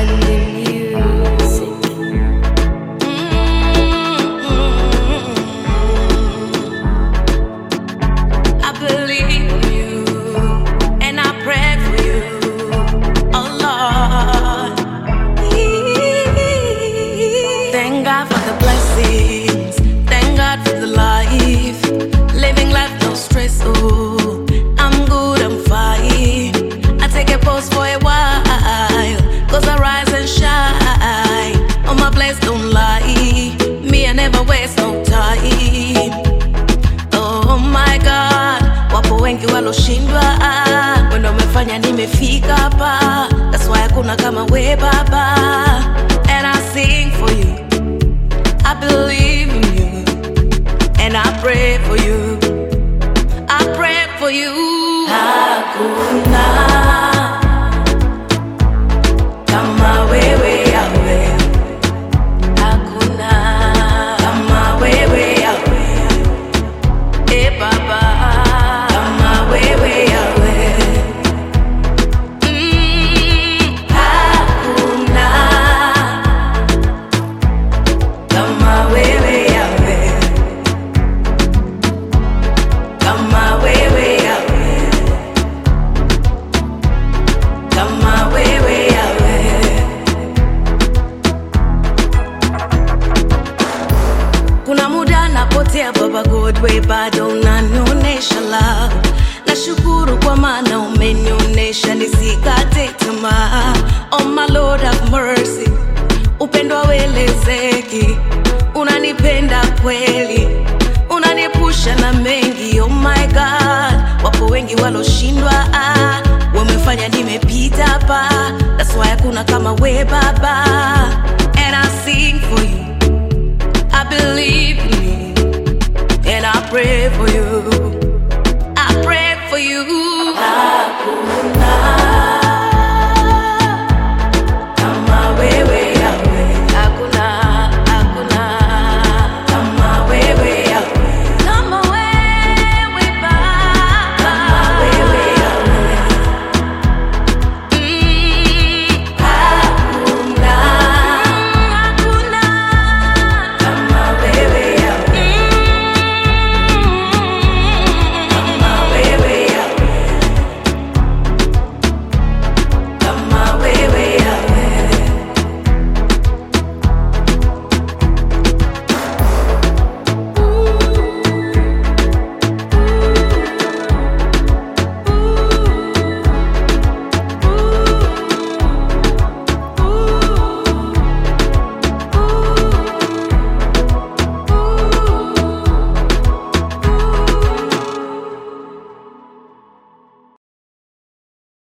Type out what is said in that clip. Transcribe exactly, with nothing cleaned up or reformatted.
and the music. Mm-hmm. I believe in you and I pray for you, oh Lord. Thank God for the blessings, thank God for the life, living life no stress. Oh, I'm good, I'm fine. I take a pause for a while, cause I rise and shine. On my place don't lie, me I never waste no time. Oh my God, wapo wengi waloshindwa, wendo umefanya nimefika hapa. That's why hakuna kama we Baba. And I sing for you, I believe in you, and I pray for you, I pray for you. Hakuna kama wewe Yahweh, hakuna kama wewe Yahweh, eh Baba, kama wewe Yahweh. Mm, hakuna kama wewe Yahweh, kama wewe Yahweh, kama wewe Yahweh. Kuna muda napotea Baba God, we bado unanionyesha love. Nashukuru kwa maana umenionyesha nisikate tamaa. Oh my Lord have mercy, upendo hauelezeki, unanipenda kweli, unanipusha na mengi. Oh my God, wapo wengi waloshindwa, ah, wamefanya nimepita hapa. That's why hakuna kama we Baba. And I sing for you, I believe in you, and I pray for you, I pray for you. Hakuna